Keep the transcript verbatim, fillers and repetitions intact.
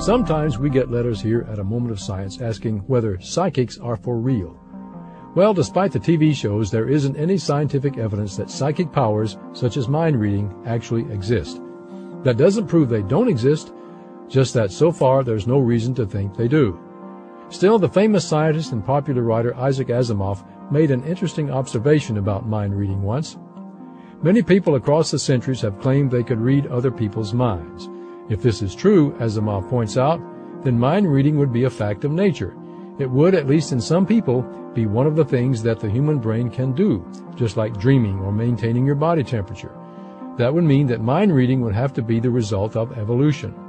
Sometimes we get letters here at A Moment of Science asking whether psychics are for real. Well, despite the T V shows, there isn't any scientific evidence that psychic powers, such as mind reading, actually exist. That doesn't prove they don't exist, just that so far there's no reason to think they do. Still, the famous scientist and popular writer Isaac Asimov made an interesting observation about mind reading once. Many people across the centuries have claimed they could read other people's minds. If this is true, Asimov points out, then mind reading would be a fact of nature. It would, at least in some people, be one of the things that the human brain can do, just like dreaming or maintaining your body temperature. That would mean that mind reading would have to be the result of evolution.